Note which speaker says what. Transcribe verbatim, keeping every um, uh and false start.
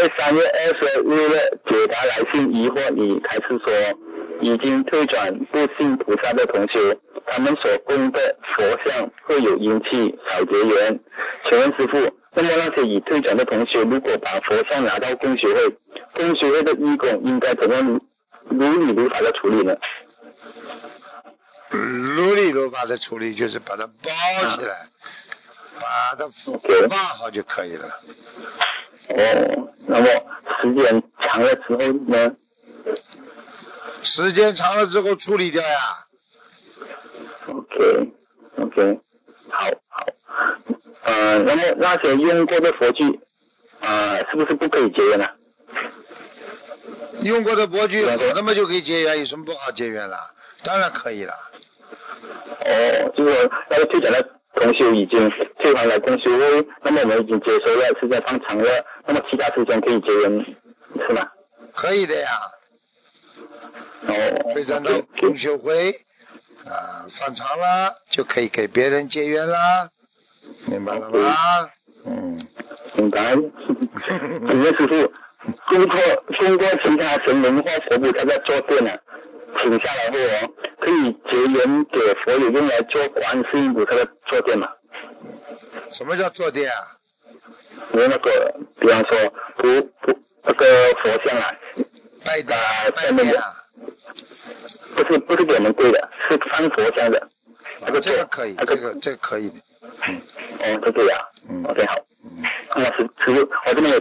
Speaker 1: 三月二十日的解答来信疑惑里开始说，已经退转不信菩萨的同修，他们所供的佛像会有阴气，少结缘。请问师父，那么那些已退转的同修，如果把佛像拿到共修会，共修会的义工应该怎样如理如法的处理呢？
Speaker 2: 如理如法的处理就是把它包起来，把它放好就可以了。
Speaker 1: 哦，那么时间长了之后呢？
Speaker 2: 时间长了之后处理掉呀。
Speaker 1: OK OK， 好好。呃，那么那些用过的佛具，呃，是不是不可以结缘呢？
Speaker 2: 用过的佛具好的嘛就可以结缘，有什么不好结缘了？当然可以了。
Speaker 1: 哦，就是说那个退转的同修已经退还了共修会，那么我们已经接收了，时间放长了，那么其他时间可以结缘是吗？
Speaker 2: 可以的呀。
Speaker 1: 哦，
Speaker 2: 退转到共修会啊，放长了就可以给别人结缘啦，明白了吗？嗯，
Speaker 1: 明白。请问师父，供过供过其他神灵或佛菩萨在坐垫呢，请下来后哦，可以结缘给佛友用来做观世音菩萨的坐垫吗？
Speaker 2: 什么叫坐垫啊？
Speaker 1: 因为那个，比方说菩菩那个佛像啊，
Speaker 2: 拜的
Speaker 1: 拜面的，不是不是给我们跪的，是放佛像的。
Speaker 2: 这个这个可以，这个这个可以的。
Speaker 1: 嗯。哦，这个呀。嗯。OK 好。嗯。那师师父，我这边有